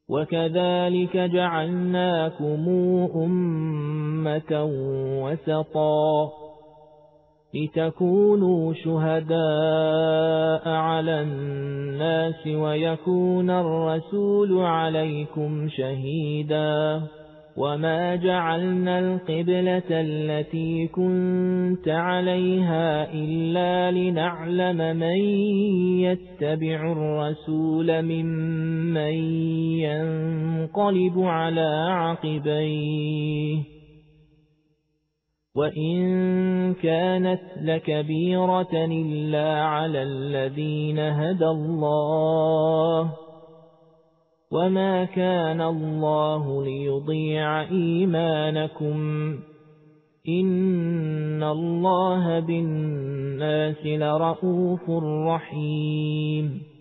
وكذلك جعلناكم أمة وسطا لتكونوا شهداء على الناس ويكون الرسول عليكم شهيدا وما جعلنا القبلة التي كنت عليها إلا لنعلم من يتبع الرسول ممن ينقلب على عقبيه وإن كانت لكبيرة إلا على الذين هدى الله وما كان الله ليضيع إيمانكم إن الله بالناس لرءوف رحيم